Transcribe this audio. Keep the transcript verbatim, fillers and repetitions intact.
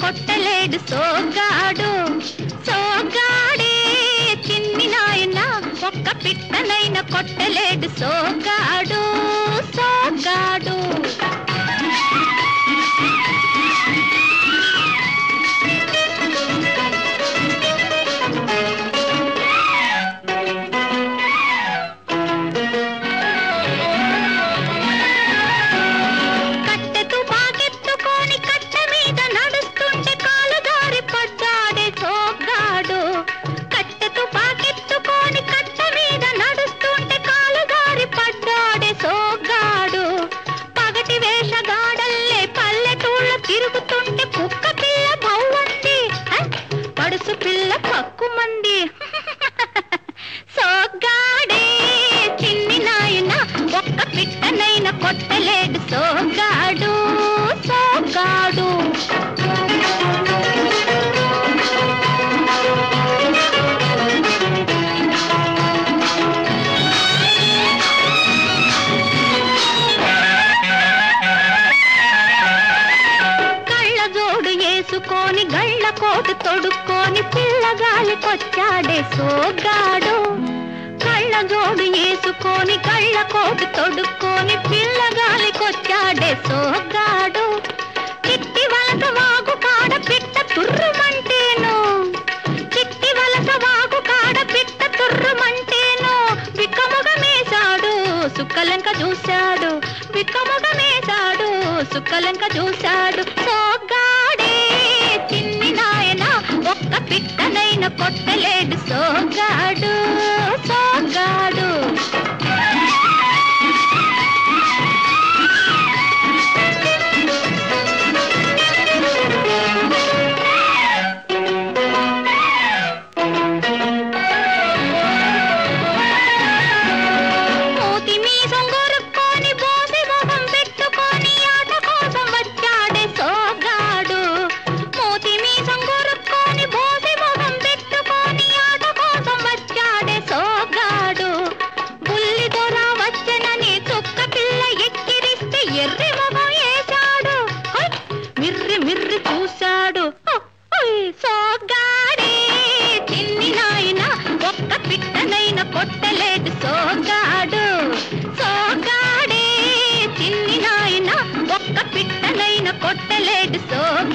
కొట్టలేడు సోగాడు సోగాడే చిన్ని నాయన ఒక్క పిట్టనైన కొట్టలేడు సోగాడు సోగాడు కొట్టలేడు సోగాడు సోగాడు కళ్ళజోడు వేసుకొని గళ్ళ కోటు తొడుక్కొని పిల్లగాలికొచ్చాడే సోగాడు కళ్ళజోడు వేసుకొని కళ్ళ కోటు తొడుక్కొని పిల్లగాలికొచ్చాడే సోగాడు చిట్టి వలస వాగు కాడ పిట్ట తుర్రుమంటేను చిట్టి వలస వాగు కాడ పిట్ట తుర్రుమంటేను విక్కముగమేశాడు సుక్కలంక చూశాడు విక్కముగమేశాడు సుక్కలంక చూశాడు సోగాడే చిన్ని నాయన ఒక్క పిట్టనైన కొట్టలేడు సోగాడు సోగాడు మూతి మీసం గొరుక్కొని బోసి మొహం పెట్టుకొని ఆట కోసం వచ్చాడే సోగాడు మూతి మీసం గొరుక్కొని బోసి మొహం పెట్టుకొని ఆట కోసం వచ్చాడే సోగాడు బుల్లి దొర వచ్చనని చుక్క పిల్ల ఎక్కిరిస్తే ఎర్రి మొహం వేశాడు మిర్రి మిర్రి చూశాడు సోగాడే చిన్ని నాయన ఒక్క పిట్టనైన కొట్టలేడు సోగాడు సోగాడే చిన్ని నాయన ఒక్క పిట్టనైన కొట్టలేడు సోగాడు